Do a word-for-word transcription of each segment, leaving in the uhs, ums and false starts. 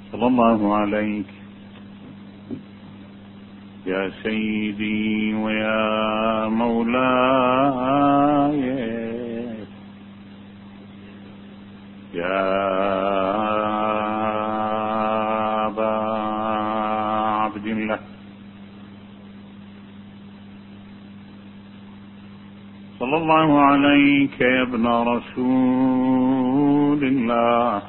صلى الله عليك يا سيدي ويا مولاي يا أبا عبد الله، صلى الله عليك يا ابن رسول الله.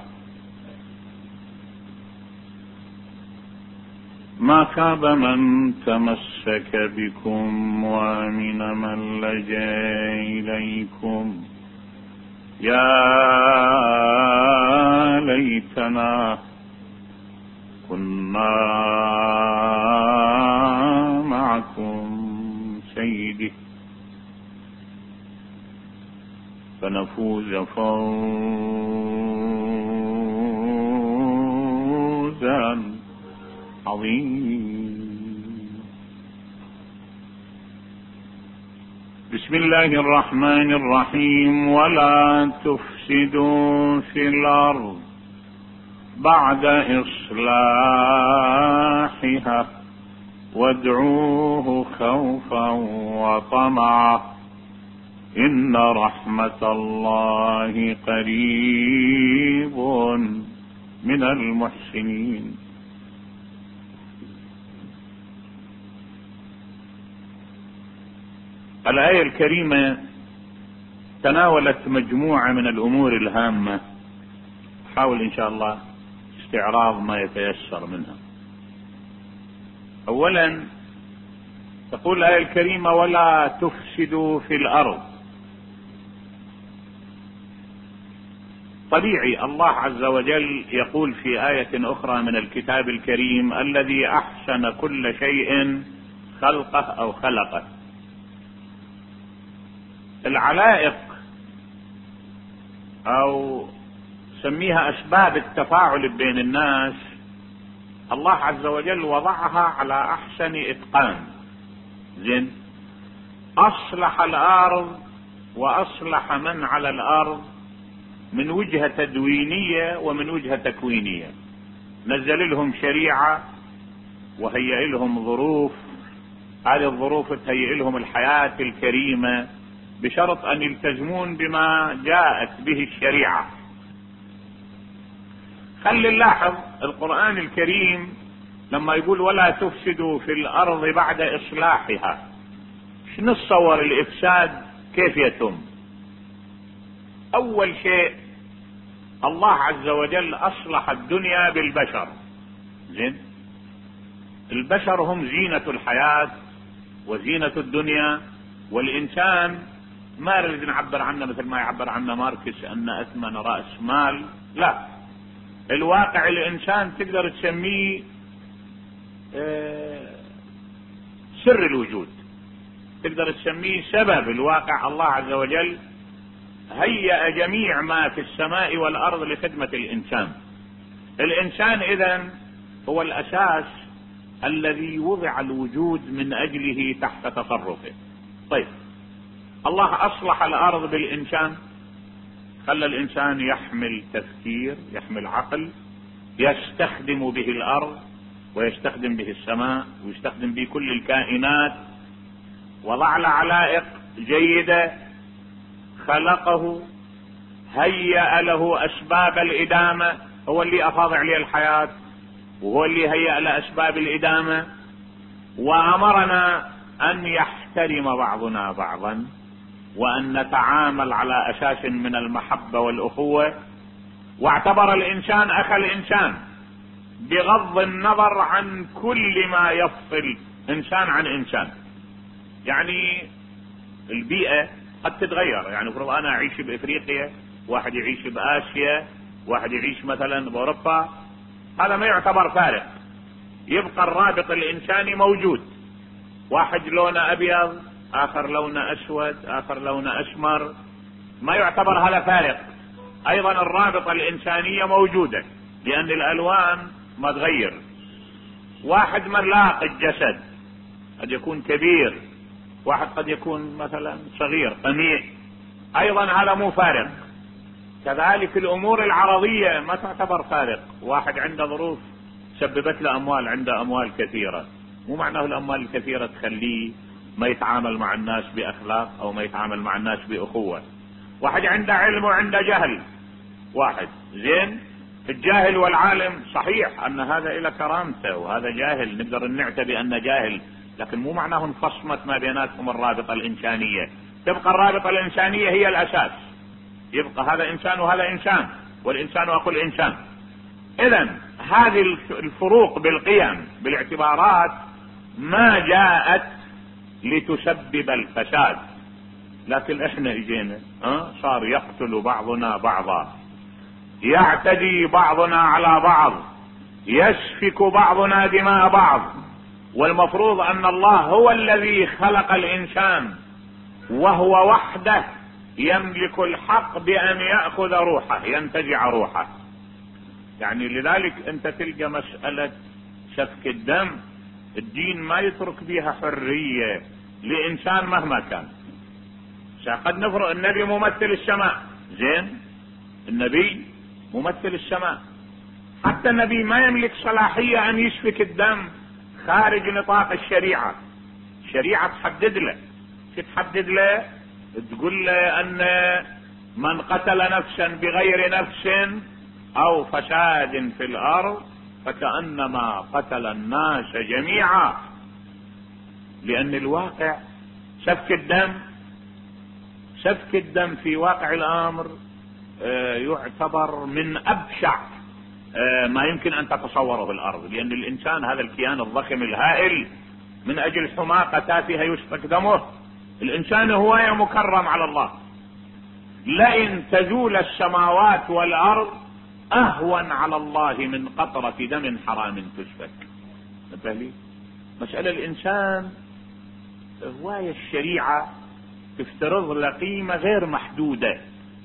ما خاب من تمسك بكم وامن من لجا إليكم. يا ليتنا كنا معكم سيدي فنفوز فوزا عظيما. بسم الله الرحمن الرحيم. ولا تفسدوا في الأرض بعد إصلاحها وادعوه خوفا وطمعا إن رحمة الله قريب من المحسنين. الآية الكريمة تناولت مجموعة من الأمور الهامة، حاول إن شاء الله استعراض ما يتيسر منها. أولا تقول الآية الكريمة ولا تفسدوا في الأرض. طبيعي الله عز وجل يقول في آية أخرى من الكتاب الكريم الذي أحسن كل شيء خلقه أو خلقه. العلائق أو سميها أسباب التفاعل بين الناس الله عز وجل وضعها على أحسن إتقان. زين، أصلح الأرض وأصلح من على الأرض من وجهة تدوينية ومن وجهة تكوينية. نزل لهم شريعة وهيئ لهم ظروف، هذه الظروف تهيئ لهم الحياة الكريمة بشرط أن يلتزمون بما جاءت به الشريعة. خلي نلاحظ القرآن الكريم لما يقول ولا تفسدوا في الأرض بعد إصلاحها، ايش نتصور الإفساد كيف يتم؟ أول شيء الله عز وجل أصلح الدنيا بالبشر. زين، البشر هم زينة الحياة وزينة الدنيا، والإنسان ما نريد نعبر عنه مثل ما يعبر عنه ماركس أن أثمن رأس مال، لا، الواقع الإنسان تقدر تسميه سر الوجود، تقدر تسميه سبب الواقع. الله عز وجل هيأ جميع ما في السماء والأرض لخدمة الإنسان. الإنسان إذن هو الأساس الذي وضع الوجود من أجله تحت تصرفه. طيب، الله أصلح الأرض بالإنسان، خلى الإنسان يحمل تفكير، يحمل عقل، يستخدم به الأرض ويستخدم به السماء ويستخدم به كل الكائنات. وضع له علائق جيدة، خلقه، هيأ له أسباب الإدامة، هو اللي أفاض عليه الحياة وهو اللي هيأ له أسباب الإدامة. وأمرنا أن يحترم بعضنا بعضا وأن نتعامل على أساس من المحبة والأخوة. واعتبر الإنسان أخا الإنسان بغض النظر عن كل ما يفصل إنسان عن إنسان. يعني البيئة قد تتغير، يعني فرض أنا أعيش بإفريقيا، واحد يعيش بآسيا، واحد يعيش مثلا بأوروبا، هذا ما يعتبر فارق، يبقى الرابط الإنساني موجود. واحد لونه أبيض، آخر لونه أسود، آخر لونه أسمر، ما يعتبر هذا فارق. أيضا الرابطة الإنسانية موجودة لأن الألوان ما تغير. واحد ملاق الجسد قد يكون كبير، واحد قد يكون مثلا صغير قميء، أيضا هذا مو فارق. كذلك الامور العرضية ما تعتبر فارق. واحد عنده ظروف سببت له اموال، عنده اموال كثيرة، مو معناه الاموال الكثيرة تخليه ما يتعامل مع الناس باخلاق او ما يتعامل مع الناس باخوة. واحد عنده علم وعنده جهل، واحد زين الجاهل والعالم صحيح ان هذا الى كرامته وهذا جاهل، نقدر نعتبر انه جاهل، لكن مو معناه انفصمت ما بيناتهم الرابطة الانسانية. تبقى الرابطة الانسانية هي الاساس، يبقى هذا انسان وهذا انسان، والانسان اخو الانسان. اذا هذه الفروق بالقيم بالاعتبارات ما جاءت لتسبب الفساد، لكن احنا اجينا اه صار يقتل بعضنا بعضا، يعتدي بعضنا على بعض، يسفك بعضنا دماء بعض. والمفروض ان الله هو الذي خلق الانسان وهو وحده يملك الحق بان يأخذ روحه، ينتزع روحه. يعني لذلك انت تلقى مسألة سفك الدم الدين ما يترك بها حرية لانسان مهما كان. قد نفرض النبي ممثل السماء، زين النبي ممثل السماء، حتى النبي ما يملك صلاحية ان يسفك الدم خارج نطاق الشريعة. الشريعة تحدد له، تحدد له تقول له ان من قتل نفسا بغير نفس او فساد في الارض فكأنما قتل الناس جميعا. لان الواقع سفك الدم سفك الدم في واقع الامر يعتبر من ابشع ما يمكن ان تتصوره بالارض، لان الانسان هذا الكيان الضخم الهائل من اجل حماقة تافهة يسفك دمه. الانسان هو مكرم على الله. لئن تزول السماوات والارض اهون على الله من قطرة دم حرام تسفك. نبهلي مسألة الانسان هواية الشريعة تفترض له قيمة غير محدودة.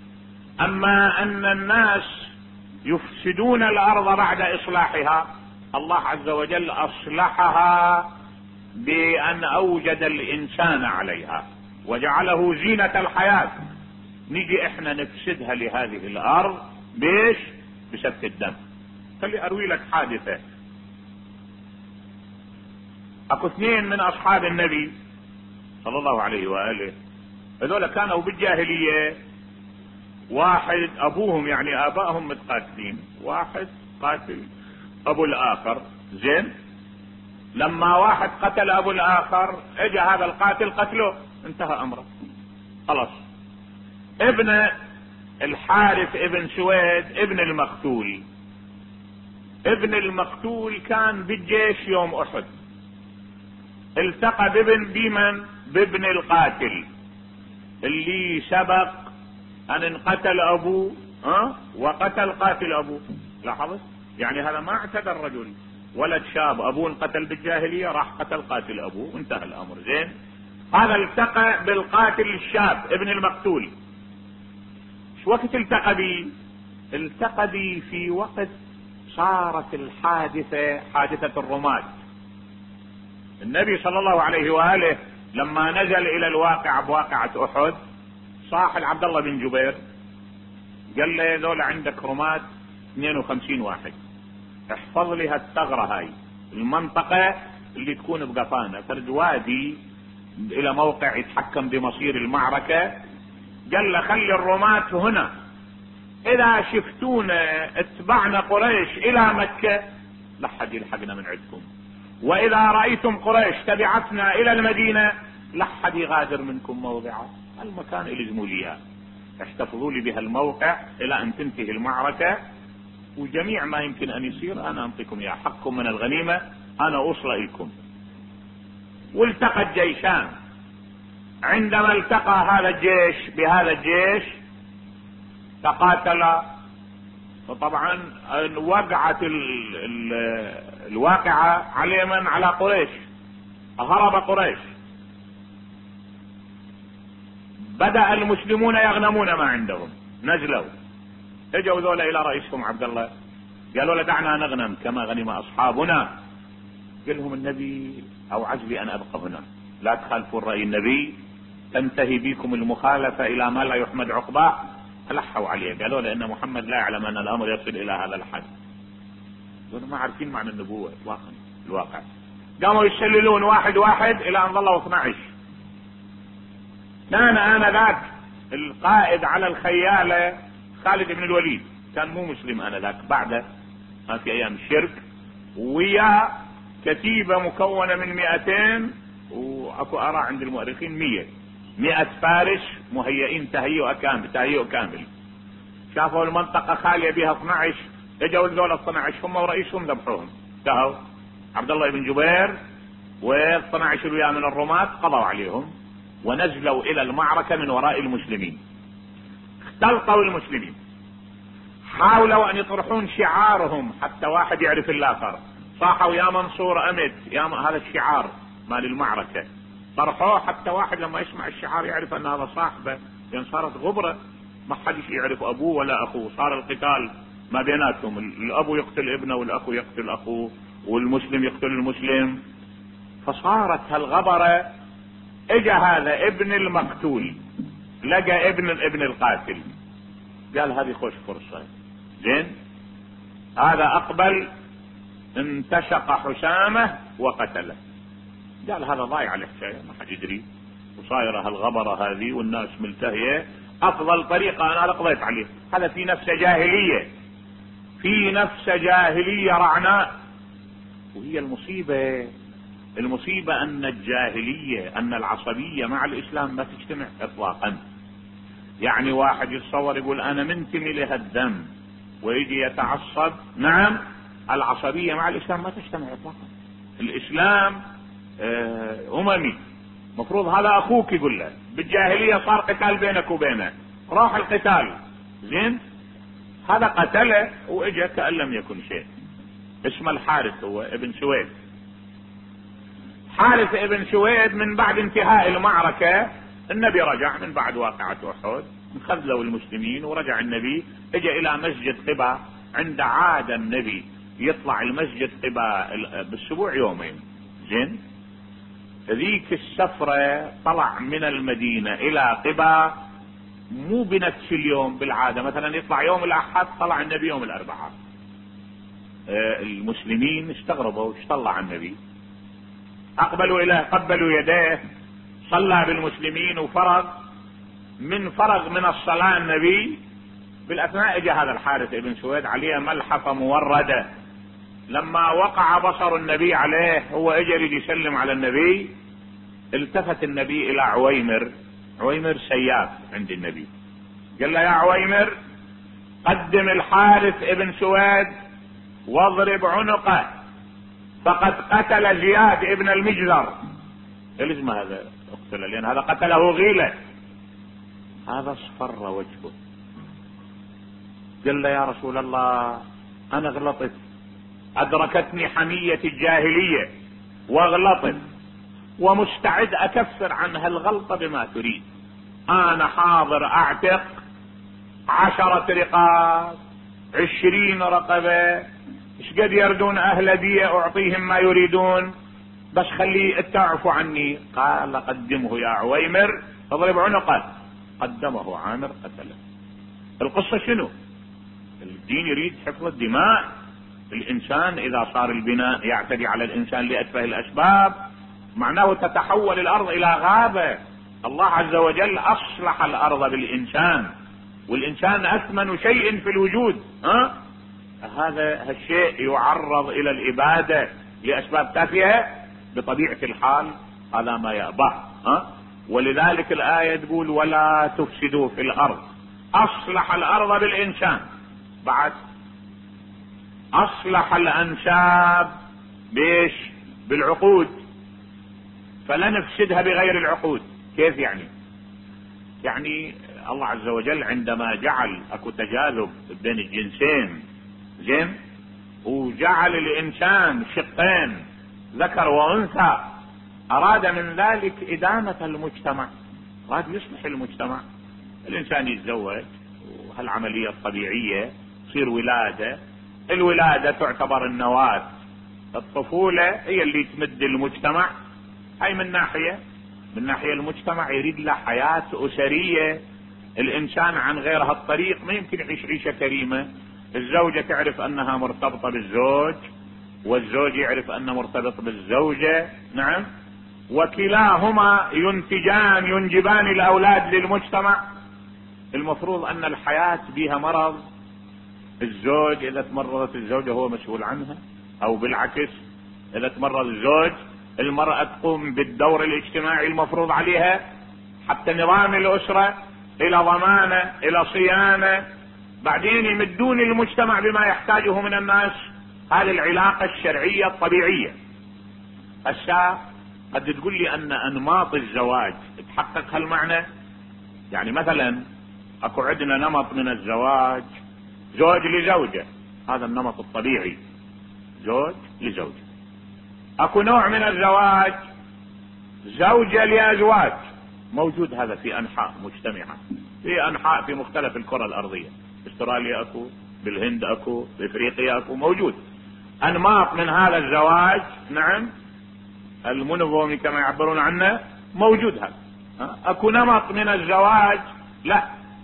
اما ان الناس يفسدون الارض بعد اصلاحها، الله عز وجل اصلحها بان اوجد الانسان عليها وجعله زينة الحياة. نيجي احنا نفسدها لهذه الارض بيش؟ بسفك الدم. خلي اروي لك حادثة. اكو اثنين من اصحاب النبي صلى الله عليه واله، هذول كانوا بالجاهلية، واحد ابوهم يعني ابائهم متقاتلين، واحد قاتل ابو الاخر، زين لما واحد قتل ابو الاخر اجى هذا القاتل قتله، انتهى امره خلاص. ابن الحارث ابن سويد ابن المقتول، ابن المقتول كان بالجيش يوم احد، التقى بابن بمن بابن القاتل اللي سبق ان انقتل ابوه ها وقتل قاتل ابوه. لاحظت؟ يعني هذا ما اعتدى الرجل، ولد شاب ابوه انقتل بالجاهلية راح قتل قاتل ابوه، انتهى الامر. زين هذا التقى بالقاتل الشاب ابن المقتول. شو وقت التقى بي؟ التقى بي في وقت صارت الحادثة، حادثة الرماة. النبي صلى الله عليه وآله لما نزل الى الواقع بواقعة احد صاح عبد الله بن جبير قال له ذول عندك رماة اثنين وخمسين واحد، احفظ لي هالثغرة هاي، المنطقة اللي تكون بقطانة فرد وادي الى موقع يتحكم بمصير المعركة. قال له خلي الرماة هنا، اذا شفتونا اتبعنا قريش الى مكة لا حد يلحقنا من عندكم، واذا رأيتم قريش تبعتنا الى المدينة لا حد يغادر منكم موضعه، المكان الزموا لي احتفظوا لي بها الموقع الى ان تنتهي المعركة، وجميع ما يمكن ان يصير انا انطيكم اياه، حقكم من الغنيمة انا اوصل اليكم. والتقى الجيشان. عندما التقى هذا الجيش بهذا الجيش تقاتل، وطبعا وقعت ال ال الواقعة على من؟ على قريش. هرب قريش، بدأ المسلمون يغنمون ما عندهم، نزلوا اجوا ذولا الى رئيسهم عبد الله قالوا له دعنا نغنم كما غنم اصحابنا. قال لهم النبي اوعز بي ان ابقى هنا، لا تخالفوا الرأي النبي تنتهي بكم المخالفة الى ما لا يحمد عقباه. ألحوا عليه، قالوا له ان محمد لا يعلم ان الامر يصل الى هذا الحد. قالوا ما عارفين معنى النبوة اطلاقا الواقع. قاموا يشللون واحد واحد الى ان ظلوا اثني عشر. كان انذاك القائد على الخيالة خالد بن الوليد، كان مو مسلم انذاك، بعده كان في ايام الشرك، ويا كتيبة مكونة من مئتين واكو اراء عند المؤرخين مية مئة فارس مهيئين تهيئ كامل تهيئ كامل. شافوا المنطقة خالية بها اثني عشر، اجوا الذول اثني عشر هم ورئيسهم ذبحوهم، انتهوا. عبد الله بن جبير واثني عشر وياه من الرماة قضوا عليهم ونزلوا الى المعركة من وراء المسلمين. اختلطوا المسلمين، حاولوا ان يطرحون شعارهم حتى واحد يعرف الاخر، صاحوا يا منصور امت يا م... هذا الشعار مال المعركة، طرحوه حتى واحد لما يسمع الشعار يعرف ان هذا صاحبه، لان صارت غبرة ما حد يعرف ابوه ولا اخوه، صار القتال ما بيناتهم، الابو يقتل ابنه والاخو يقتل اخوه والمسلم يقتل المسلم، فصارت هالغبرة. اجى هذا ابن المقتول لقى ابن ابن القاتل، قال هذه خوش فرصة، زين هذا اقبل انتشق حسامه وقتله، قال هذا ضايع الحكاية ما حد يدري، وصايرة هالغبرة هذه والناس ملتهية، افضل طريقة انا قضيت عليه. هذا في نفس جاهلية، في نفس جاهلية رعناء. وهي المصيبة المصيبة ان الجاهلية ان العصبية مع الاسلام ما تجتمع اطلاقا. يعني واحد يتصور يقول انا منتمي لهالدم ويجي يتعصب، نعم العصبية مع الاسلام ما تجتمع اطلاقا. الاسلام اه اممي، مفروض هذا اخوك يقول له، بالجاهلية صار قتال بينك وبينه، راح القتال زين، هذا قتله واجا كأن لم يكن شيء. اسمه الحارث، هو ابن سويد. حارث ابن سويد من بعد انتهاء المعركة النبي رجع من بعد واقعة احد، خذلوا المسلمين ورجع النبي، اجى الى مسجد قباء. عند عادة النبي يطلع المسجد قباء بالاسبوع يومين، زين ذيك السفرة طلع من المدينة الى قباء مو بنفس اليوم، بالعادة مثلا يطلع يوم الاحد، طلع النبي يوم الاربعاء. اه المسلمين استغربوا ايش طلع النبي، اقبلوا اليه قبلوا يديه، صلى بالمسلمين وفرغ. من فرغ من الصلاة النبي بالاثناء اجى هذا الحارث ابن سويد عليه ملحفة موردة، لما وقع بصر النبي عليه هو اجى يسلم على النبي، التفت النبي الى عويمر، عويمر سياف عند النبي، قال له يا عويمر قدم الحارث ابن سويد واضرب عنقه فقد قتل زياد ابن المجزر. لازم هذا اقتله لان هذا قتله غيلة. هذا اصفر وجهه، قال له يا رسول الله انا غلطت، ادركتني حمية الجاهلية واغلطت ومستعد اكفر عن هالغلطة بما تريد، انا حاضر اعتق عشرة رقاب عشرين رقبة، ايش قد يردون اهل دية اعطيهم ما يريدون، بس خليه تعفو عني. قال قدمه يا عويمر اضرب عنقه، قدمه عامر قتله. القصة شنو؟ الدين يريد حفظ الدماء. الانسان اذا صار البناء يعتدي على الانسان لاتفه الاسباب معناه تتحول الارض الى غابة. الله عز وجل اصلح الارض بالانسان، والانسان اثمن شيء في الوجود، ها هذا هالشيء يعرض الى الابادة لاسباب تافهة بطبيعة الحال، هذا ما يأبه. ها ولذلك الآية تقول ولا تفسدوا في الارض، اصلح الارض بالانسان، بعد اصلح الانساب بيش بالعقود، فلا نفسدها بغير العقود. كيف يعني؟ يعني الله عز وجل عندما جعل اكو تجاذب بين الجنسين، زين، وجعل الانسان شقين ذكر وانثى، اراد من ذلك ادامة المجتمع، اراد يصلح المجتمع. الانسان يتزوج وهالعملية الطبيعية تصير ولادة، الولادة تعتبر النواة، الطفولة هي اللي تمد المجتمع. هاي من ناحية، من ناحية المجتمع يريد له حياة اسرية الانسان عن غير هالطريق ما يمكن يعيش عيشة كريمة. الزوجة تعرف انها مرتبطة بالزوج، والزوج يعرف انه مرتبط بالزوجة، نعم، وكلاهما ينتجان ينجبان الاولاد للمجتمع. المفروض ان الحياة بها مرض، الزوج اذا تمرضت الزوجة هو مسؤول عنها، او بالعكس اذا تمرض الزوج المرأة تقوم بالدور الاجتماعي المفروض عليها، حتى نظام الاسرة الى ضمانة الى صيانة، بعدين يمدون المجتمع بما يحتاجه من الناس. هذه العلاقة الشرعية الطبيعية. هسه قد تقول لي ان انماط الزواج تحقق هالمعنى. يعني مثلا اكو عندنا نمط من الزواج زوج لزوجة، هذا النمط الطبيعي، زوج لزوجة. اكو نوع من الزواج زوجة لازواج، موجود هذا في انحاء مجتمعة، في انحاء في مختلف الكرة الارضية، استراليا اكو، بالهند اكو، بافريقيا اكو، موجود انماط من هذا الزواج، نعم، المونوغامي كما يعبرون عنه، موجود هذا. اكو نمط من الزواج لا،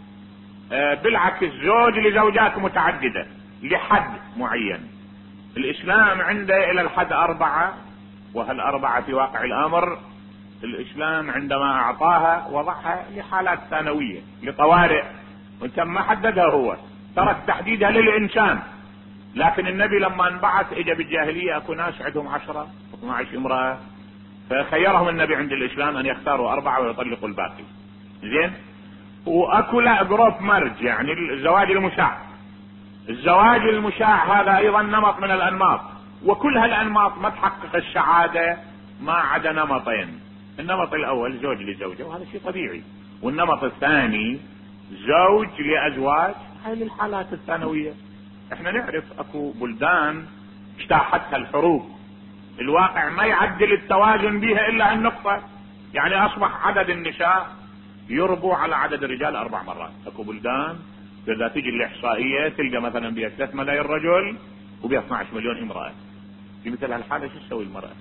بالعكس زوج لزوجات متعددة لحد معين. الاسلام عنده الى الحد اربعة، وهالاربعة في واقع الامر الاسلام عندما اعطاها وضعها لحالات ثانوية لطوارئ، وتم ما حددها هو، ترك تحديدها للانسان. لكن النبي لما انبعث اجى بالجاهلية اكو ناس عندهم عشرة اثنا عشر امرأة، فخيرهم النبي عند الاسلام ان يختاروا اربعة ويطلقوا الباقي. زين. واكو لا جروب مرج، يعني الزواج المشاع. الزواج المشاع هذا ايضا نمط من الانماط، وكل هالانماط ما تحقق السعادة ما عدا نمطين. النمط الاول زوج لزوجة، وهذا شيء طبيعي، والنمط الثاني زوج لازواج، هاي للحالات الثانوية. احنا نعرف اكو بلدان اجتاحتها الحروب، الواقع ما يعدل التوازن بها الا النقطة، يعني اصبح عدد النساء يربو على عدد الرجال اربع مرات. اكو بلدان اذا تجي الاحصائية تلقى مثلا بها ثلاثة ملايين رجل وبها اثني عشر مليون امرأة. في مثل هالحالة شو تسوي المرأة؟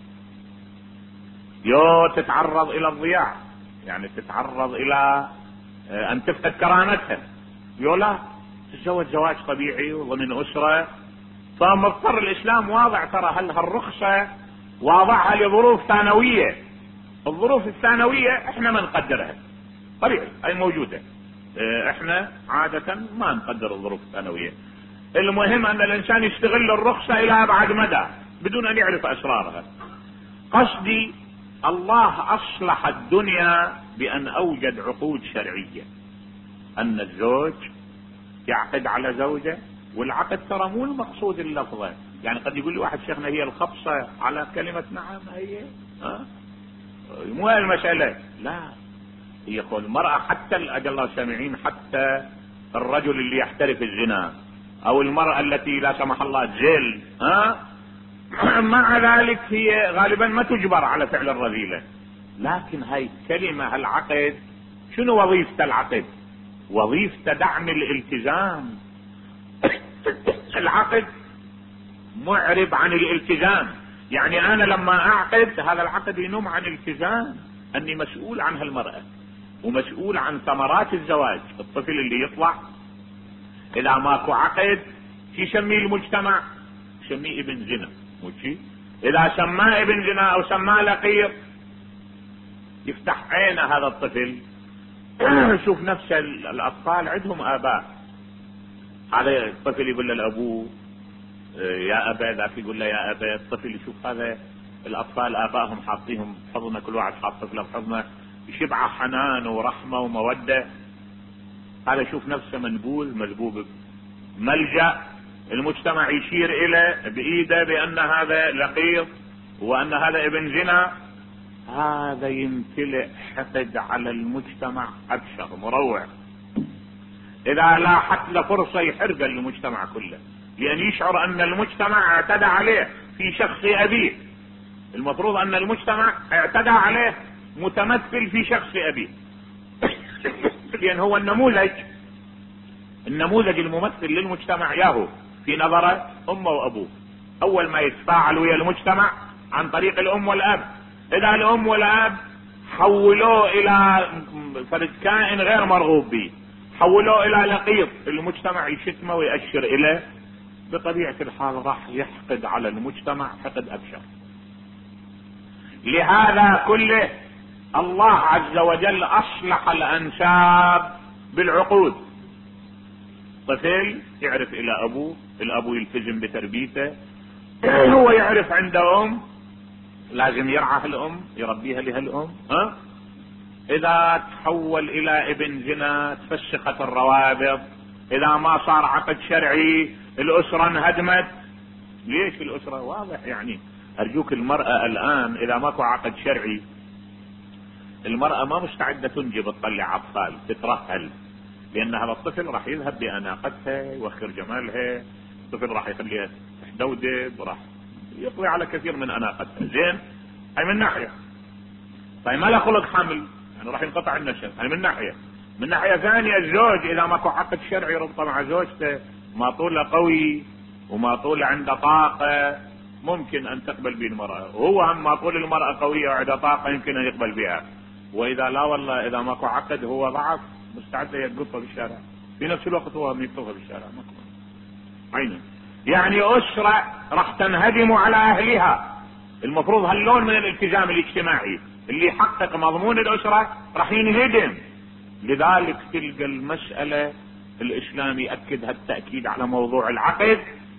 يو تتعرض الى الضياع، يعني تتعرض الى ان تفقد كرامتها، يو لا تتزوج زواج طبيعي وضمن اسرة. فمضطر الاسلام واضع ترى هل هالرخصة واضعها لظروف ثانوية. الظروف الثانوية احنا ما نقدرها، طبيعي اي موجودة، احنا عادة ما نقدر الظروف الثانوية. المهم ان الانسان يستغل الرخصة الى ابعد مدى بدون ان يعرف اسرارها. قصدي الله اصلح الدنيا بان اوجد عقود شرعية، ان الزوج يعقد على زوجة، والعقد ترى مو المقصود اللفظة. يعني قد يقول لي واحد شيخنا هي الخبصة على كلمة نعم، هي ها مو هي المسألة، لا، هي قول المرأة حتى اجل الله سامعين، حتى الرجل اللي يحترف الزنا او المرأة التي لا سمح الله تزل، ها مع ذلك هي غالبا ما تجبر على فعل الرذيلة. لكن هاي كلمة العقد شنو وظيفة العقد؟ وظيفة دعم الالتزام. العقد معرب عن الالتزام، يعني انا لما اعقد هذا العقد ينم عن التزام، اني مسؤول عن هالمرأة ومسؤول عن ثمرات الزواج. الطفل اللي يطلع اذا ماكو عقد يسميه المجتمع يسميه ابن زنا، مو شي؟ اذا سماه ابن زنا او سماه لقيط يفتح عينه هذا الطفل. شوف نفس الاطفال عندهم اباء، هذا الطفل يقول له لابوه يا ابا، ذاك يقول له يا ابا. الطفل يشوف هذا الاطفال ابائهم حاطيهم بحضنه، كل واحد حاط طفله بحضنه، يشبع حنان ورحمه وموده. هذا يشوف نفسه منبوذ مذبوب ملجأ، المجتمع يشير اليه بايده بان هذا لقيط وان هذا ابن زنا. هذا يمتلئ حقد على المجتمع ابشر مروع. اذا لاحت له فرصة يحرق المجتمع كله، لان يشعر ان المجتمع اعتدى عليه في شخص ابيه. المفروض ان المجتمع اعتدى عليه متمثل في شخص ابيه، لان هو النموذج النموذج الممثل للمجتمع ياهو في نظره امه وابوه. اول ما يتفاعل ويا المجتمع عن طريق الام والاب. اذا الام والاب حولوه الى فرد كائن غير مرغوب به، حولوه الى لقيط المجتمع يشتمه ويأشر اليه، بطبيعة الحال راح يحقد على المجتمع حقد ابشر. لهذا كله الله عز وجل اصلح الانساب بالعقود. طفل يعرف الى ابوه، الابو يلتزم بتربيته، هو يعرف عنده ام لازم يرعى الام يربيها لها الام. ها اذا تحول الى ابن زنا تفسخت الروابط، اذا ما صار عقد شرعي الاسرة انهدمت. ليش الاسرة؟ واضح يعني. ارجوك المرأة الان اذا ماكو عقد شرعي المرأة ما مستعدة تنجب تطلع اطفال، تترهل، لان هذا الطفل راح يذهب باناقتها يوخر جمالها، الطفل راح يخليها تحدودب وراح يقضي على كثير من اناقتها. زين، هاي من ناحية. طيب ما له خلق حمل يعني راح ينقطع النسل، هاي من ناحية. من ناحية ثانية الزوج اذا ماكو عقد شرعي ربطه مع زوجته، ما طوله قوي وما طوله عنده طاقة ممكن ان تقبل به المرأة، وهو هم ما طول المرأة قوية وعنده طاقة يمكن ان يقبل بها. واذا لا والله اذا ماكو عقد هو ضعف مستعد يقطها بالشارع، في نفس الوقت هو يقطها بالشارع. ماكو عينه. يعني اسرة راح تنهدم على اهلها. المفروض هاللون من الالتزام الاجتماعي اللي يحقق مضمون الاسرة راح ينهدم. لذلك تلقى المسألة الاسلام يأكد هالتأكيد على موضوع العقد،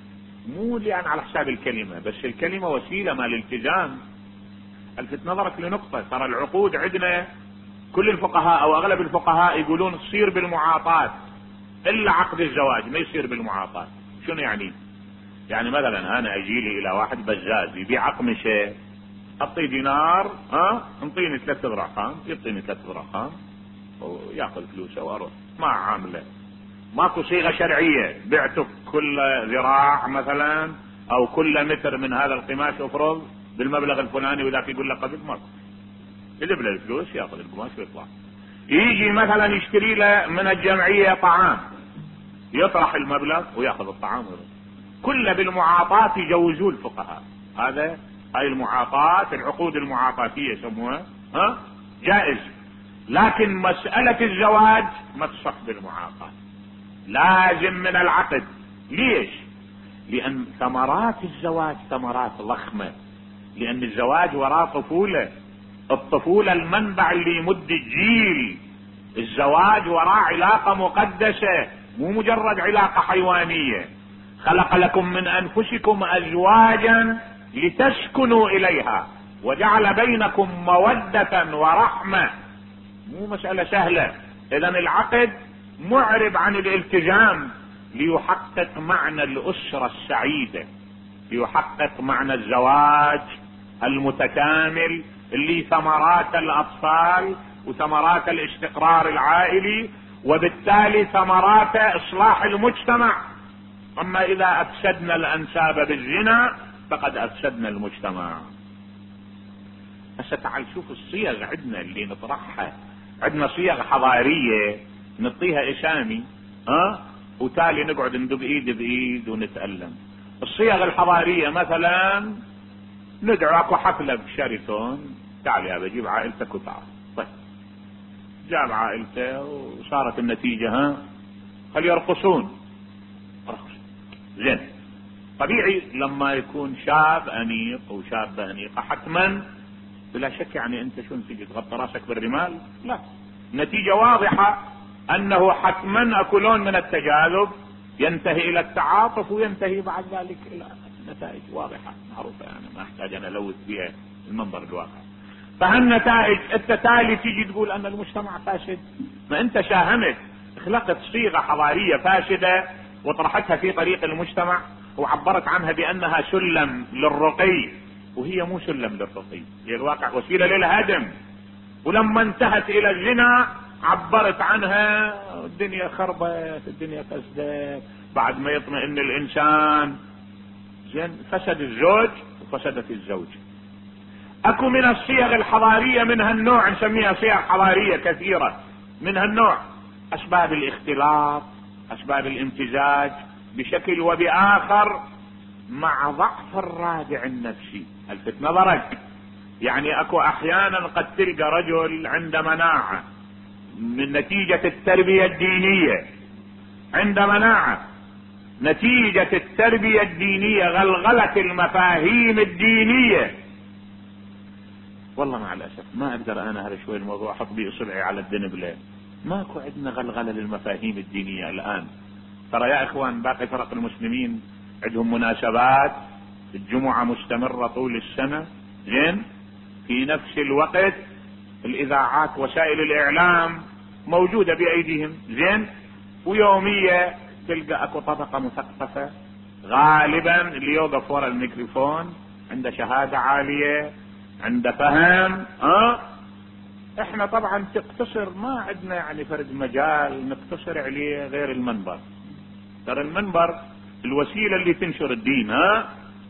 مو لان على حساب الكلمة، بس الكلمة وسيلة مال الالتزام. الفت نظرك لنقطة، ترى العقود عندنا كل الفقهاء او اغلب الفقهاء يقولون تصير بالمعاطاة، الا عقد الزواج ما يصير بالمعاطاة. شنو يعني؟ يعني مثلا انا اجيلي الى واحد بزاز يبيع اقمشة، اعطيه دينار، ها انطيني ثلاث ذراعان، يعطيني ثلاث ذراعان وياخذ فلوسه واروح، ما عامله. ماكو صيغة شرعية بعتك كل ذراع مثلا او كل متر من هذا القماش افرض بالمبلغ الفلاني، وذاك يقول له قبل ماكو. يجيب له الفلوس ياخذ القماش ويطلع. يجي مثلا يشتري له من الجمعية طعام، يطرح المبلغ وياخذ الطعام ويروح. كل بالمعاطاة يجوزوا الفقهاء. هذا هاي المعاطاة، العقود المعاطاتية يسموها، ها جائز. لكن مسألة الزواج ما تصح بالمعاطاة، لازم من العقد. ليش؟ لان ثمرات الزواج ثمرات ضخمة، لان الزواج وراه طفولة، الطفولة المنبع اللي يمد الجيل. الزواج وراه علاقة مقدسة، مو مجرد علاقة حيوانية. خلق لكم من انفسكم ازواجا لتسكنوا اليها وجعل بينكم مودة ورحمة. مو مسألة سهلة. اذا العقد معرب عن الالتزام ليحقق معنى الاسرة السعيدة، ليحقق معنى الزواج المتكامل اللي ثمرات الاطفال وثمرات الاستقرار العائلي، وبالتالي ثمرات اصلاح المجتمع. اما اذا افسدنا الانساب بالزنا فقد افسدنا المجتمع. هسه تعال شوف الصيغ عندنا اللي نطرحها. عندنا صيغ حضارية نعطيها اسامي، ها وتالي نقعد ندق ايد بايد ونتألم. الصيغ الحضارية مثلا ندعو اكو حفلة بشيراتون، تعال يا بجيب عائلتك وتعال. طيب جاب عائلته وصارت النتيجة ها خلي يرقصون. رقص زين. طبيعي لما يكون شاب انيق وشابة انيقة حتما بلا شك يعني انت شو تجي تغطي راسك بالرمال؟ لا. نتيجة واضحة انه حتما اكو لون من التجاذب ينتهي الى التعاطف وينتهي بعد ذلك الى نتائج واضحة معروفة، يعني ما احتاج انا الوث بها المنظر الواقع. فهالنتائج التتالي تيجي تقول ان المجتمع فاسد. ما انت شاهمت خلقت صيغة حضارية فاسدة وطرحتها في طريق المجتمع وعبرت عنها بانها سلم للرقي، وهي مو سلم للرقي، هي الواقع وسيلة للهدم. ولما انتهت الى الزنا عبرت عنها الدنيا خربت، الدنيا فسدت بعد ما يطمئن الانسان. زين، فسد الزوج وفسدت الزوج. اكو من الصيغ الحضارية من هالنوع نسميها صيغ حضارية كثيرة من هالنوع، اسباب الاختلاط، اسباب الامتزاج بشكل وبآخر مع ضعف الرادع النفسي. الفت نظرك، يعني اكو احيانا قد تلقى رجل عنده مناعة من نتيجة التربية الدينية عند مناعة، نتيجة التربية الدينية غلغلة المفاهيم الدينية. والله مع الأسف ما أقدر أنا هذا شوي الموضوع أحط بي إصبعي على الدنبلة، ماكو عندنا غلغلة للمفاهيم الدينية الآن. ترى يا إخوان باقي فرق المسلمين عندهم مناسبات الجمعة مستمرة طول السنة، زين، في نفس الوقت الإذاعات وسائل الإعلام موجودة بأيديهم، زين، ويومية تلقى أكو طبقة مثقفة غالبا اللي يوقف وراء الميكروفون عنده شهادة عالية، عنده فهم. اه احنا طبعا تقتصر، ما عندنا يعني فرد مجال نقتصر عليه غير المنبر. ترى المنبر الوسيلة اللي تنشر الدين، ها،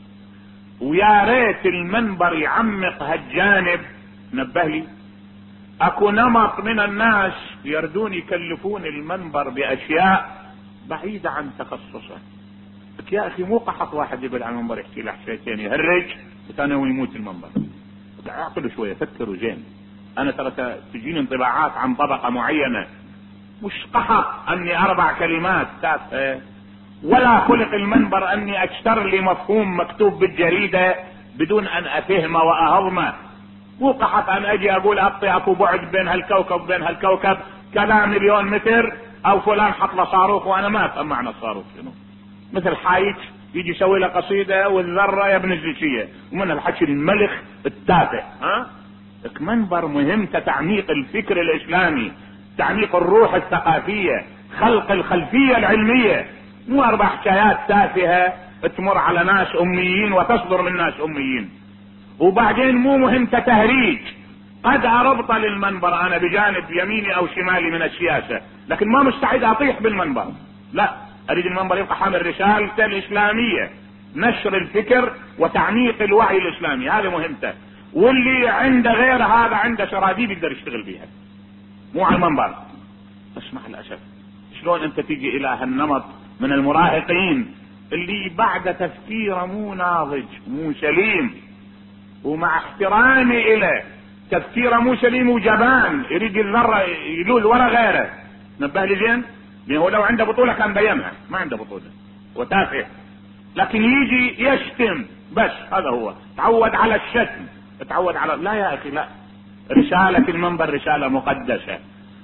ويا ريت المنبر يعمق هالجانب. نبه لي اكو نمط من الناس يردون يكلفون المنبر باشياء بعيدة عن تخصصه. يا اخي مو قحط واحد يقعد على المنبر يحكي له حكايتين يهرج وثاني ويموت المنبر. اعقلوا شوية، فكروا زين. انا ترى تجيني انطباعات عن طبقة معينة، مش قحط اني اربع كلمات تافهة، ولا خلق المنبر اني اشتر لي مفهوم مكتوب بالجريدة بدون ان افهمه واهضمه. مو قحط ان اجي اقول اقطي اكو بعد بين هالكوكب وبين هالكوكب كذا مليون متر، او فلان حط له صاروخ وانا ما افهم معنى الصاروخ شنو. مثل حايج يجي يسوي له قصيدة والذرة يا ابن الزكية ومن الحكي الملخ التافه. ها، منبر مهمته تعميق الفكر الاسلامي، تعميق الروح الثقافية، خلق الخلفية العلمية، مو اربع حكايات تافهة تمر على ناس اميين وتصدر من ناس اميين. وبعدين مو مهمته تهريج. قد اربط للمنبر انا بجانب يميني او شمالي من السياسة، لكن ما مستعد اطيح بالمنبر، لا، اريد المنبر يبقى حامل رسالته الاسلامية، نشر الفكر وتعميق الوعي الاسلامي، هذه مهمته. واللي عنده غير هذا عنده شراديب يقدر يشتغل بيها، مو على المنبر. بس مع الاسف شلون انت تيجي الى هالنمط من المراهقين اللي بعد تفكيره مو ناضج مو سليم، ومع احترامي اليه تفكيره مو سليم وجبان، يريد الذره يلول ورا غيره. نبه لي زين، لانه لو عنده بطوله كان بيمها، ما عنده بطوله وتافه، لكن يجي يشتم بس. هذا هو، تعود على الشتم، تعود على، لا يا اخي لا. رسالة المنبر رسالة مقدسة،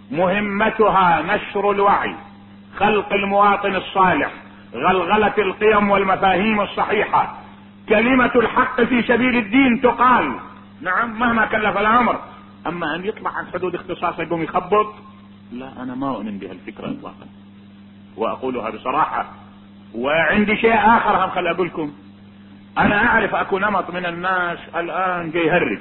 مهمتها نشر الوعي، خلق المواطن الصالح، غلغلة القيم والمفاهيم الصحيحة. كلمة الحق في سبيل الدين تقال، نعم، مهما كلف الامر. اما ان يطلع عن حدود اختصاصه يقوم يخبط، لا، انا ما اؤمن بهالفكرة اطلاقا، واقولها بصراحة. وعندي شيء اخر هم خل اقول لكم. انا اعرف اكو نمط من الناس الان جاي يهرج،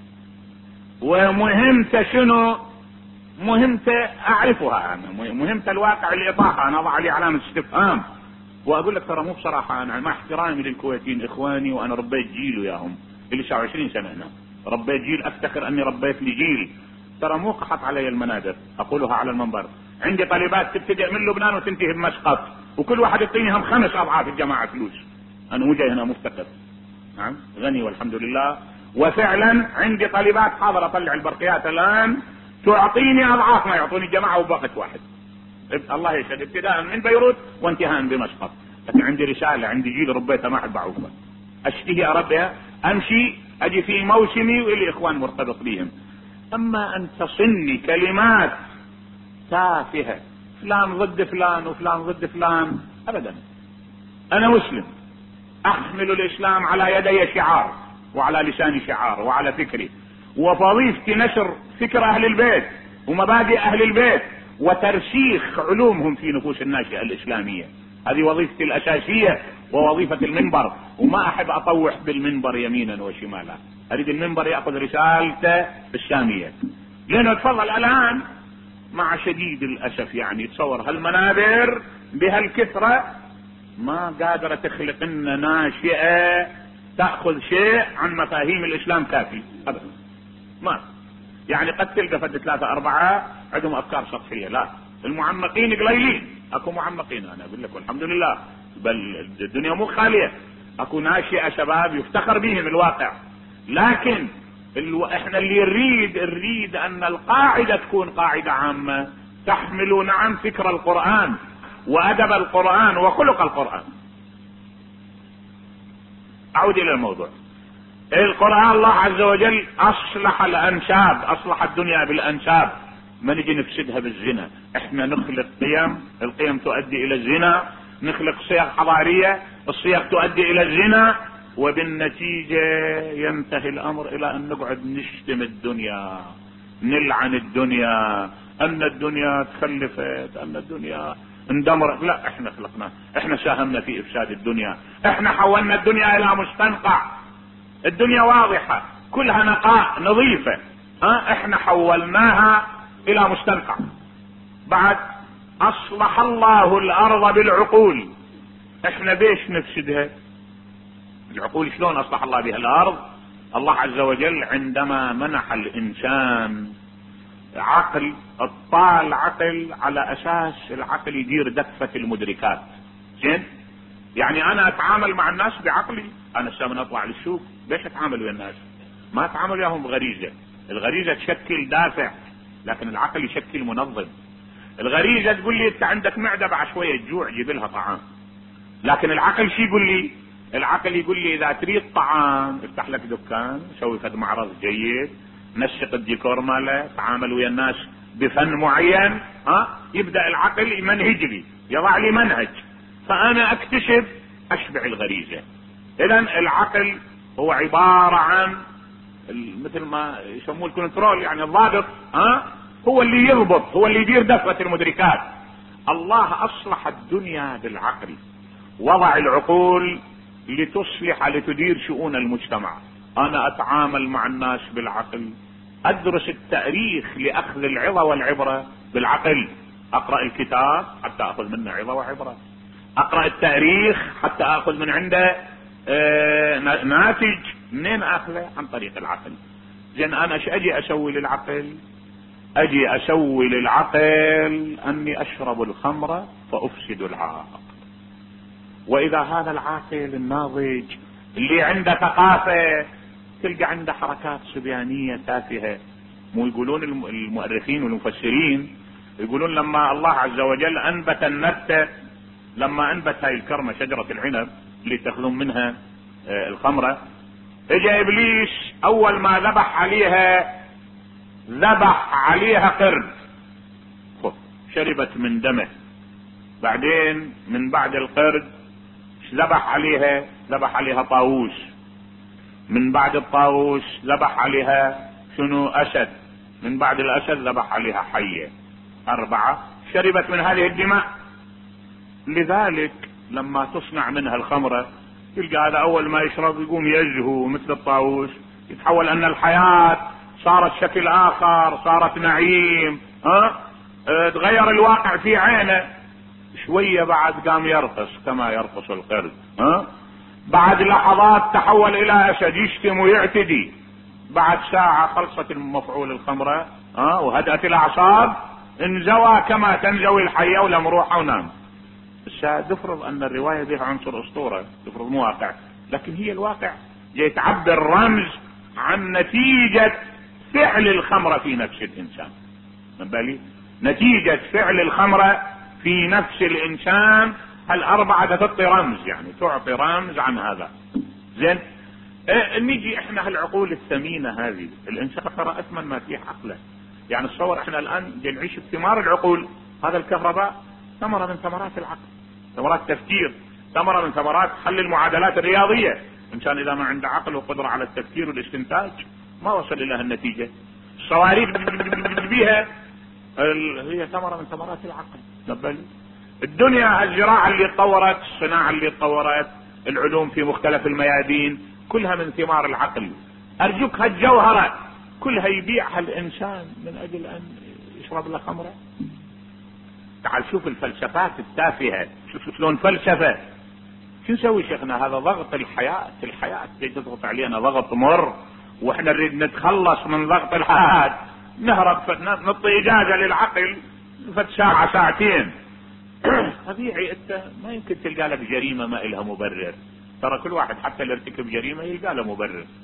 ومهمته شنو؟ مهمته اعرفها انا، مهمته الواقع الاطاحة، انا اضع عليه علامة استفهام. واقول لك ترى مو بصراحة، انا مع احترامي للكويتيين اخواني، وانا ربيت جيل وياهم اللي سبعة وعشرين سنة هنا، ربيت جيل، افتخر اني ربيت لي جيل. ترى مو قحط علي المنابر، اقولها على المنبر. عندي طالبات تبتدئ من لبنان وتنتهي بمسقط، وكل واحد يعطيني هم خمس اضعاف الجماعة فلوس. انا مو جاي هنا مفتقر، نعم، غني والحمد لله. وفعلا عندي طالبات حاضر اطلع البرقيات الان تعطيني اضعاف ما يعطوني الجماعة وبوقت واحد، الله يشهد، ابتداء من بيروت وانتهاء بمسقط. لكن عندي رسالة، عندي جيل ربيتها ما احب اعوفها، اشتهي اربيها، امشي اجي في موسمي والي اخوان مرتبط بهم. اما ان تصني كلمات تافهة، فلان ضد فلان وفلان ضد فلان، ابدا. انا مسلم، احمل الاسلام على يدي شعار، وعلى لساني شعار، وعلى فكري، ووظيفتي نشر فكر اهل البيت ومبادئ اهل البيت وترسيخ علومهم في نفوس الناشئة الاسلامية. هذه وظيفتي الاساسية ووظيفة المنبر. وما احب اطوح بالمنبر يمينا وشمالا، اريد المنبر ياخذ رسالته السامية. لانه تفضل الان مع شديد الاسف يعني تصور هالمنابر بهالكثرة ما قادرة تخلق لنا ناشئة تأخذ شيء عن مفاهيم الاسلام كافي ابدا. ما يعني قد تلقى فد ثلاثة اربعة عندهم افكار سطحية، لا، المعمقين قليلين. اكو معمقين انا اقول لك والحمد لله، بل الدنيا مو خالية، اكو ناشئة شباب يفتخر بهم الواقع، لكن الو... احنا اللي نريد نريد ان القاعدة تكون قاعدة عامة تحمل نعم فكر القرآن وادب القرآن وخلق القرآن. اعود الى الموضوع. القرآن الله عز وجل اصلح الانساب، اصلح الدنيا بالانساب، ما نجي نفسدها بالزنا. احنا نخلق قيم، القيم تؤدي الى الزنا، نخلق صيغ حضارية، الصيغ تؤدي الى الزنا، وبالنتيجة ينتهي الامر الى ان نقعد نشتم الدنيا، نلعن الدنيا، ان الدنيا تخلفت، ان الدنيا اندمرت. لا، احنا خلقنا، احنا ساهمنا في افساد الدنيا، احنا حولنا الدنيا الى مستنقع. الدنيا واضحة كلها نقاء نظيفة، ها احنا حولناها الى مستنقع. بعد اصلح الله الارض بالعقول، احنا بيش نفسدها؟ العقول شلون اصلح الله بها الارض؟ الله عز وجل عندما منح الانسان عقل، اطال العقل على اساس العقل يدير دفة المدركات. زين؟ يعني انا اتعامل مع الناس بعقلي، انا من اطلع للسوق ليش اتعامل ويا الناس؟ ما اتعامل وياهم بغريزة، الغريزة تشكل دافع لكن العقل يشكل منظم. الغريزة تقول لي انت عندك معدة بعد شوية تجوع جيب لها طعام، لكن العقل شي يقول لي؟ العقل يقول لي اذا تريد طعام افتح لك دكان، سوي فد معرض جيد، نسق الديكور ماله، تعامل ويا الناس بفن معين، ها يبدأ العقل يمنهج لي، يضع لي منهج، فانا اكتشف اشبع الغريزة. اذا العقل هو عبارة عن مثل ما يسموه الكنترول، يعني الضابط، ها هو اللي يضبط، هو اللي يدير دفة المدركات. الله اصلح الدنيا بالعقل، وضع العقول لتصلح لتدير شؤون المجتمع. انا اتعامل مع الناس بالعقل، ادرس التاريخ لاخذ العظة والعبرة بالعقل، اقرأ الكتاب حتى اخذ منه عظة وعبرة، اقرأ التاريخ حتى اخذ من عنده آه ناتج. منين اخذه؟ عن طريق العقل. زين انا ايش اجي اسوي للعقل؟ اجي اسوي للعقل اني اشرب الخمر فافسد العقل. واذا هذا العاقل الناضج اللي عنده ثقافة تلقى عنده حركات صبيانية تافهة. مو يقولون المؤرخين والمفسرين، يقولون لما الله عز وجل انبت النبتة، لما انبت هاي الكرمة شجرة العنب اللي تاخذون منها الخمرة، اجا ابليس اول ما ذبح عليها ذبح عليها قرد، شربت من دمه. بعدين من بعد القرد ذبح عليها ذبح عليها طاووس، من بعد الطاووس ذبح عليها شنو؟ اسد، من بعد الاسد ذبح عليها حية. اربعة شربت من هذه الدماء. لذلك لما تصنع منها الخمرة تلقى هذا اول ما يشرب يقوم يزهو مثل الطاووس، يتحول ان الحياة صارت شكل اخر، صارت نعيم، ها اه تغير الواقع في عينه. شوية بعد قام يرقص كما يرقص القرد، ها بعد لحظات تحول الى اسد يشتم ويعتدي. بعد ساعة خلصت المفعول الخمرة، ها وهدأت الاعصاب، انزوى كما تنزوي الحية ولم روح ونام. تفرض ان الرواية بها عنصر اسطورة، تفرض مو واقع، لكن هي الواقع جاي تعبر رمز عن نتيجة فعل الخمرة في نفس الانسان. من بالي نتيجة فعل الخمرة في نفس الانسان، هالاربعة تعطي رمز، يعني تعطي رمز عن هذا. زين اه نيجي احنا هالعقول الثمينة هذه، الانسان ترى اثمن ما فيه عقله. يعني تصور احنا الان نعيش بثمار العقول. هذا الكهرباء ثمرة من ثمرات العقل، ثمرات تفكير، ثمرة من ثمرات حل المعادلات الرياضية. الانسان اذا ما عنده عقل وقدرة على التفكير والاستنتاج ما وصل الى هالنتيجة. الصواريخ بها هي ثمرة من ثمرات العقل. نبل الدنيا، الزراعة اللي تطورت، الصناعة اللي تطورت، العلوم في مختلف الميادين، كلها من ثمار العقل. ارجوك هالجوهرة كلها يبيعها الانسان من اجل ان يشرب له خمرة. تعال شوف الفلسفات التافهة، شوف شلون فلسفة. شو نسوي شيخنا؟ هذا ضغط الحياة، الحياة تضغط علينا ضغط مر، واحنا نريد نتخلص من ضغط الحياة، نهرب نعطي اجازة للعقل فت ساعة ساعتين. طبيعي انت ما يمكن تلقى لك جريمة ما إلها مبرر. ترى كل واحد حتى اللي ارتكب جريمة يلقى له مبرر.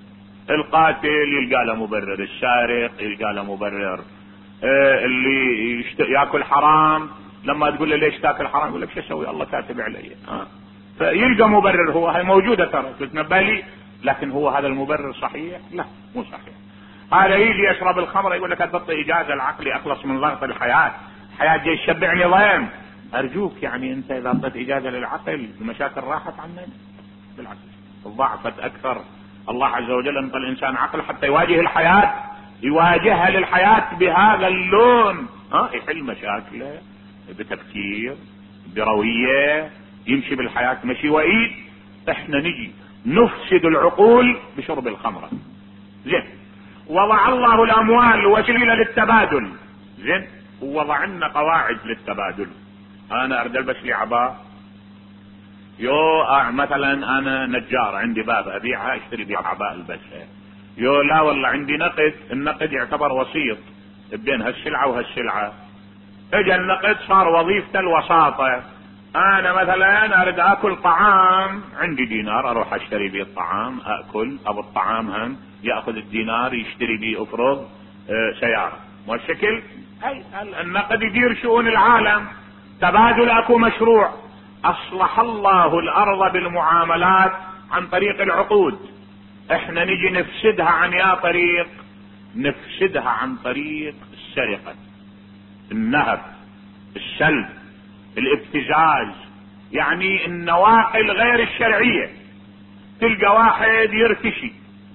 القاتل يلقى له مبرر، السارق يلقى له مبرر، آه اللي يشت... ياكل حرام لما تقول له ليش تاكل حرام يقول لك شو اسوي الله كاتب علي. آه. فيلقى مبرر، هو هاي موجودة ترى تتنبأ لي، لكن هو هذا المبرر صحيح؟ لا مو صحيح. هذا يجي يشرب الخمر يقول لك اتبطي اجازة العقلي اخلص من ضغط الحياة، الحياة جاي تشبعني ضيم. ارجوك يعني انت اذا اعطيت اجازة للعقل المشاكل راحت عنك؟ بالعكس ضعفت اكثر. الله عز وجل انطى الانسان عقل حتى يواجه الحياة، يواجهها للحياة بهذا اللون، ها يحل مشاكله بتفكير بروية، يمشي بالحياة مشي وإيد. احنا نجي نفسد العقول بشرب الخمرة. زين، وضع الله الاموال وسيلة للتبادل. زين، ووضع لنا قواعد للتبادل. انا اريد البس لي عباء، يو مثلا انا نجار عندي باب ابيعها اشتري بيع عباء البسها، يو لا والله عندي نقد، النقد يعتبر وسيط بين هالسلعة وهالسلعة. اجى النقد صار وظيفته الوساطة. انا مثلا اريد اكل طعام، عندي دينار اروح اشتري بيه الطعام اكل، ابو الطعام هم ياخذ الدينار يشتري بيه افرض اه سيارة. والشكل هاي النقد يدير شؤون العالم، تبادل اكو مشروع. اصلح الله الارض بالمعاملات عن طريق العقود، احنا نجي نفسدها عن يا طريق، نفسدها عن طريق السرقة، النهب، السلب، الابتزاز، يعني النواقل غير الشرعية. تلقى واحد يرتشي،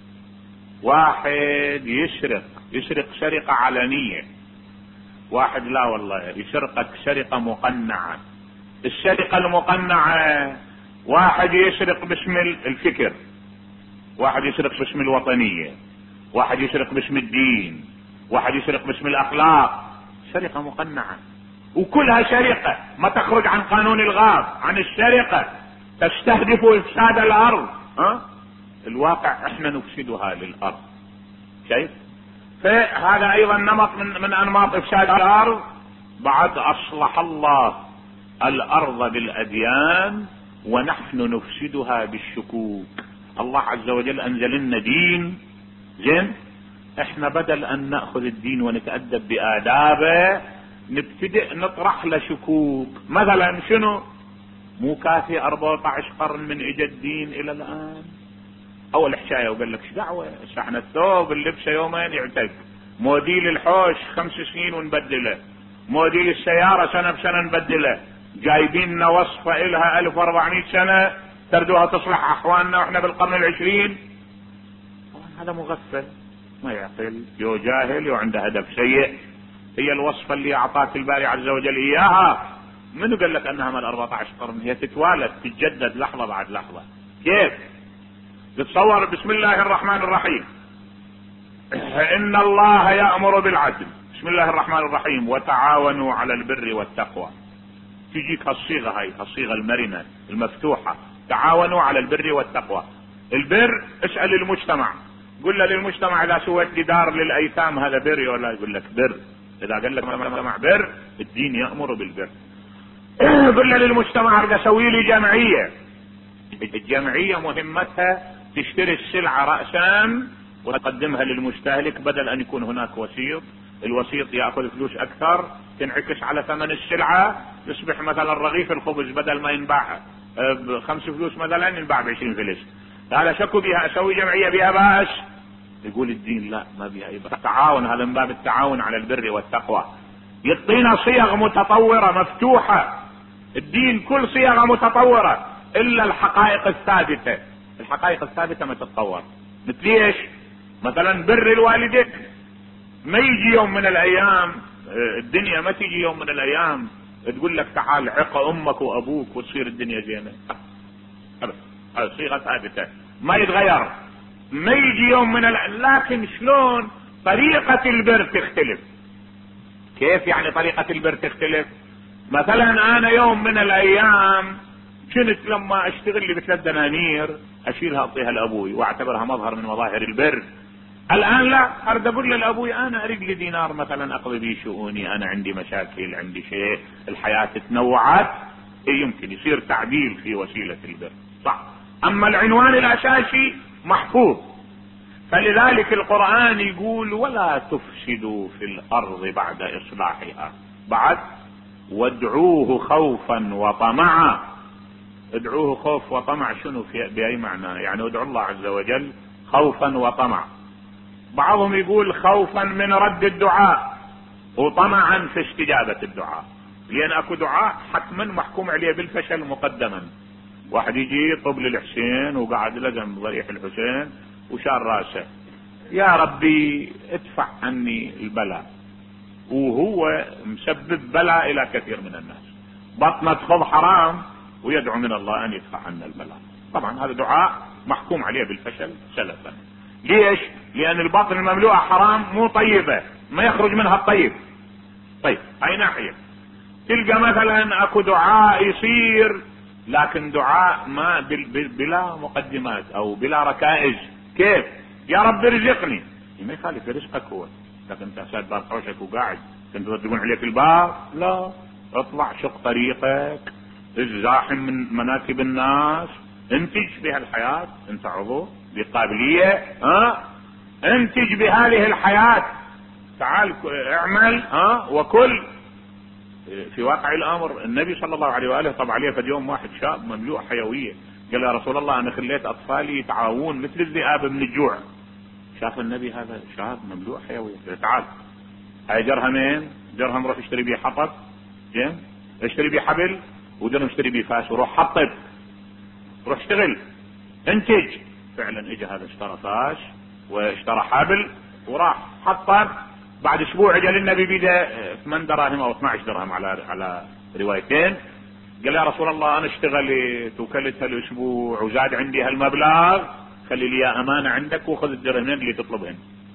واحد يسرق، يسرق سرقة علنية، واحد لا والله يسرقك سرقة مقنعة. السرقة المقنعة واحد يسرق باسم الفكر، واحد يسرق باسم الوطنية، واحد يسرق باسم الدين، واحد يسرق باسم الاخلاق. سرقة مقنعة وكلها سرقة، ما تخرج عن قانون الغاب، عن السرقة، تستهدف افساد الارض. ها الواقع احنا نفسدها للارض. شايف؟ فهذا ايضا نمط من, من انماط افساد الارض. بعد اصلح الله الارض بالاديان ونحن نفسدها بالشكوك. الله عز وجل انزل لنا دين. زين، احنا بدل ان ناخذ الدين ونتادب بادابه نبتدئ نطرح له شكوك. مثلا شنو؟ مو كافي أربعة عشر قرن من اجى الدين الى الان؟ اول حكايه وقال لك ايش دعوه، احنا الثوب اللبسه يومين يعتق، موديل الحوش خمس سنين ونبدله، موديل السياره سنه بسنه نبدله، جايبين لنا وصفه الها ألف وأربعمائة سنه تردوها تصلح احوالنا واحنا بالقرن العشرين. هذا مغفل ما يعقل، يو جاهل يو عنده هدف سيء. هي الوصفة اللي اعطاك الباري عز وجل اياها، منو قال لك انها من أربعة عشر قرن؟ هي تتوالد تتجدد لحظة بعد لحظة. كيف تتصور؟ بسم الله الرحمن الرحيم، ان الله يأمر بالعدل، بسم الله الرحمن الرحيم، وتعاونوا على البر والتقوى. تجيك هالصيغة، هاي هالصيغة المرنة المفتوحة، تعاونوا على البر والتقوى. البر اسأل المجتمع، قل له للمجتمع اذا سويت جدار للايتام هذا بر ولا؟ يقول لك بر. اذا قال لك مجتمع بر، الدين يأمر بالبر. قل له للمجتمع اريد اسوي لي جمعية، الجمعية مهمتها تشتري السلعة رأسا وتقدمها للمستهلك بدل ان يكون هناك وسيط، الوسيط يأخذ فلوس اكثر تنعكس على ثمن السلعة، يصبح مثلا رغيف الخبز بدل ما ينباع بخمس فلوس مثلا ينباع بعشرين فلس. هذا شكوا بها، اسوي جمعية بها بأس؟ يقول الدين لا ما بها يبقى تعاون، هذا من باب التعاون على البر والتقوى. يعطينا صيغ متطورة مفتوحة، الدين كل صيغة متطورة الا الحقائق الثابتة. الحقائق الثابتة ما تتطور. مثل ايش؟ مثلا بر الوالدين، ما يجي يوم من الايام الدنيا ما تيجي يوم من الايام تقول لك تعال عق امك وابوك وتصير الدنيا زينة. هذا صيغة ثابتة ما يتغير. ما يجي يوم من ال... لكن شلون طريقة البر تختلف؟ كيف يعني طريقة البر تختلف؟ مثلا انا يوم من الايام كنت لما اشتغل لي بثلاث دنانير اشيلها اعطيها لابوي واعتبرها مظهر من مظاهر البر. الان لا، اريد اقول لابوي انا اريد لي دينار مثلا اقضي به شؤوني، انا عندي مشاكل، عندي شيء، الحياة تنوعت، يمكن يصير تعديل في وسيلة البر، صح. اما العنوان الاساسي محفوظ. فلذلك القرآن يقول ولا تفسدوا في الارض بعد اصلاحها، بعد وادعوه خوفا وطمعا. ادعوه خوف وطمع شنو في بأي معنى؟ يعني ادعو الله عز وجل خوفا وطمع. بعضهم يقول خوفا من رد الدعاء وطمعا في استجابة الدعاء، لان اكو دعاء حتما محكوم عليه بالفشل مقدما. واحد يجي يطلب للحسين وقاعد لجنب ضريح الحسين وشار راسه، يا ربي ادفع عني البلاء، وهو مسبب بلاء الى كثير من الناس، بطنة خذ حرام ويدعو من الله ان يدفع عنا البلاء. طبعا هذا دعاء محكوم عليه بالفشل سلفا. ليش؟ لان البطن المملوءة حرام مو طيبة، ما يخرج منها الطيب. طيب هاي ناحية. تلقى مثلا اكو دعاء يصير لكن دعاء ما بلا مقدمات او بلا ركائز. كيف؟ يا رب ارزقني، ما يخالف رزقك هو، لكن انت ساد باب حوشك وقاعد كنت تدقون عليك الباب، لا، اطلع شق طريقك، ازاحم من مناكب الناس، انتج بهالحياة، انت عضو بقابلية، ها انتج بهذه الحياة، تعال اعمل ها وكل. في واقع الامر النبي صلى الله عليه واله طبع عليه في يوم واحد شاب مملوء حيوية، قال يا رسول الله انا خليت اطفالي يتعاون مثل الذئاب من الجوع. شاف النبي هذا شاب مملوء حيوية، تعال هاي درهمين، درهم روح اشتري بيه حطب، زين اشتري بيه حبل، ودرهم اشتري بيه فاس، وروح حطب، روح اشتغل انتج. فعلا اجى هذا اشترى فاس واشترى حبل وراح حطب. بعد اسبوع اجى للنبي بيده ثمان دراهم او اثنعش درهم على على روايتين. قال يا رسول الله انا اشتغلت وكلت هالاسبوع وزاد عندي هالمبلغ، خلي لي امانه عندك وخذ الدرهمين اللي تطلبهن.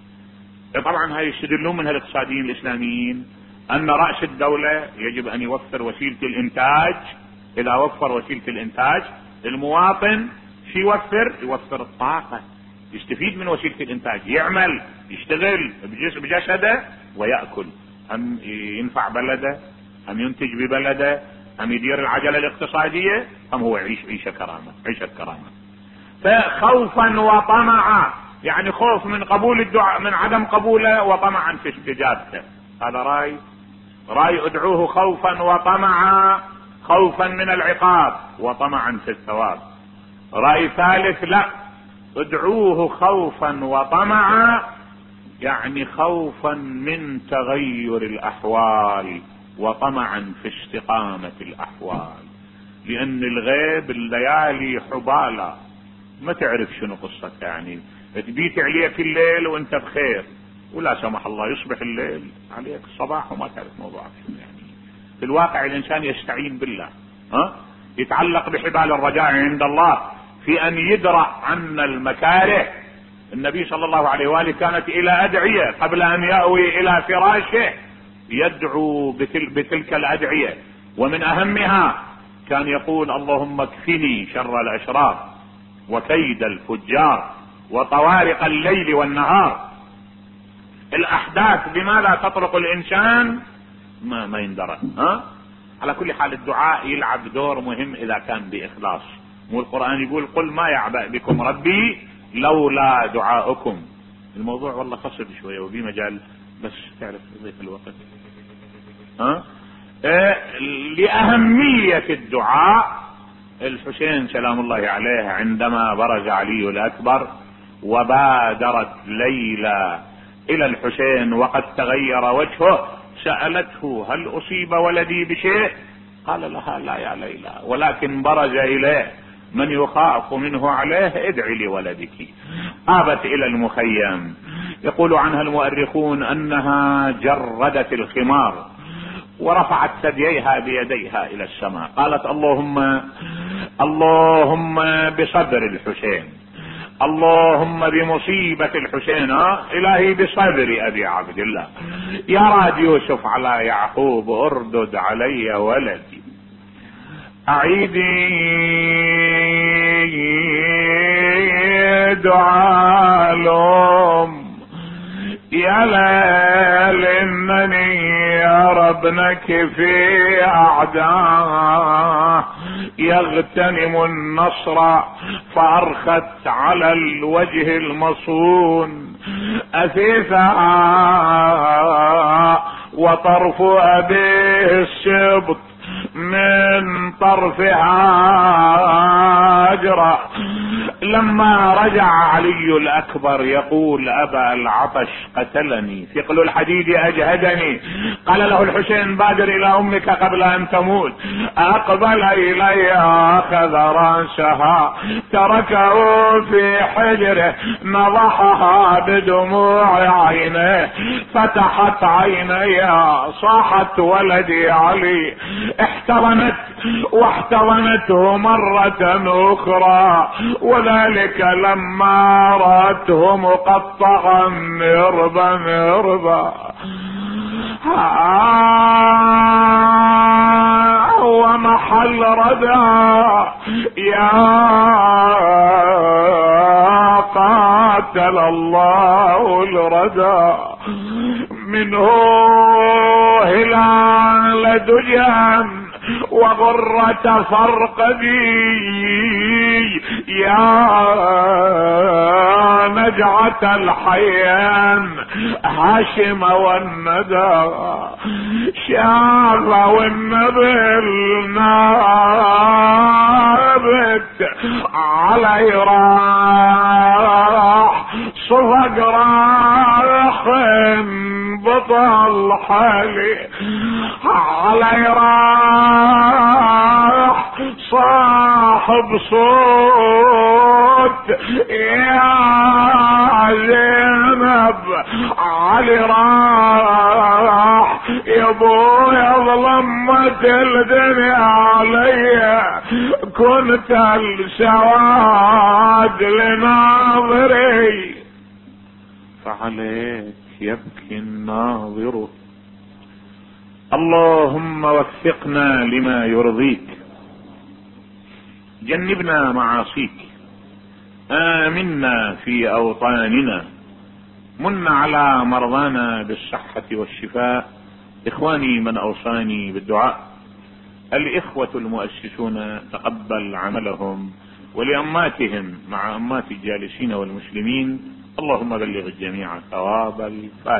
طبعا هاي يستدلون منها الاقتصاديين الاسلاميين ان راس الدوله يجب ان يوفر وسيله الانتاج. اذا وفر وسيله الانتاج المواطن شو يوفر؟ يوفر الطاقه، يستفيد من وسيله الانتاج، يعمل يشتغل بجسده ويأكل. هم ينفع بلده، هم ينتج ببلده، هم يدير العجله الاقتصاديه، هم هو يعيش عيشه كرامه، عيشه كرامه. فخوفا وطمعا، يعني خوف من قبول الدعاء، من عدم قبوله، وطمعا في استجابته. هذا راي راي ادعوه خوفا وطمعا، خوفا من العقاب وطمعا في الثواب. راي ثالث لا، ادعوه خوفا وطمعا يعني خوفا من تغير الاحوال وطمعا في استقامة الاحوال. لان الغيب الليالي حبالة، ما تعرف شنو قصتك، يعني تبيت عليك الليل وانت بخير، ولا سمح الله يصبح الليل عليك الصباح وما تعرف موضوعك شنو. يعني في الواقع الانسان يستعين بالله، ها يتعلق بحبال الرجاء عند الله في ان يدرع عنا المكاره. النبي صلى الله عليه وآله كانت الى ادعية قبل ان يأوي الى فراشه يدعو بتل بتلك الادعية، ومن اهمها كان يقول اللهم اكفني شر الاشرار وكيد الفجار وطوارق الليل والنهار. الاحداث بماذا تطرق الانسان ما ما يندرى. ها على كل حال الدعاء يلعب دور مهم اذا كان باخلاص. مو القرآن يقول قل ما يعبأ بكم ربي لولا دعاؤكم. الموضوع والله خصب شوية وفي مجال، بس تعرف يضيف الوقت. ها اه لأهمية الدعاء، الحسين سلام الله عليه عندما برز علي الأكبر وبادرت ليلى إلى الحسين وقد تغير وجهه، سألته هل أصيب ولدي بشيء؟ قال لها لا يا ليلى، ولكن برز إليه من يخاف منه عليه ادعي لولدك. آبت إلى المخيم. يقول عنها المؤرخون أنها جردت الخمار ورفعت ثدييها بيديها إلى السماء، قالت اللهم اللهم بصبر الحسين، اللهم بمصيبة الحسين، إلهي بصبر أبي عبد الله، يا راد يوسف على يعقوب اردد علي ولدي. أعيدي دعاء لهم يا ليل إنني يا ابنك في أعداء يغتنم النصر فأرخت على الوجه المصون أثيثا وطرف أبيه السبط من طرفها أجرى. لما رجع علي الأكبر يقول أبا العطش قتلني، ثقل الحديد أجهدني. قال له الحسين بادر إلى أمك قبل أن تموت. أقبل إلي أخذ رأسها تركه في حجره، نضحها بدموع عينيه، فتحت عيني صاحت ولدي علي. احتضنت واحتضنته مرة أخرى، وذلك لما رأته مقطعا مربا مربا. ومحل ردى يا قاتل الله الردى، منه هلال دجان وغرة فرقدي يا نجعة الحيان هاشم والندى. شاف والنبل نابت علي راح صفق راح بطل حالي علي راح صاحب صوت يا زينب علي راح يا ابويا ظلمت الدنيا علي، كنت السواد لناظري فعليك يبكي الناظر. اللهم وفقنا لما يرضيك، جنبنا معاصيك، آمنا في أوطاننا، من على مرضانا بالصحة والشفاء. إخواني من أوصاني بالدعاء الإخوة المؤسسون تقبل عملهم، ولأماتهم مع أمات الجالسين والمسلمين اللهم بلغ الجميع ثواب الفاتحة.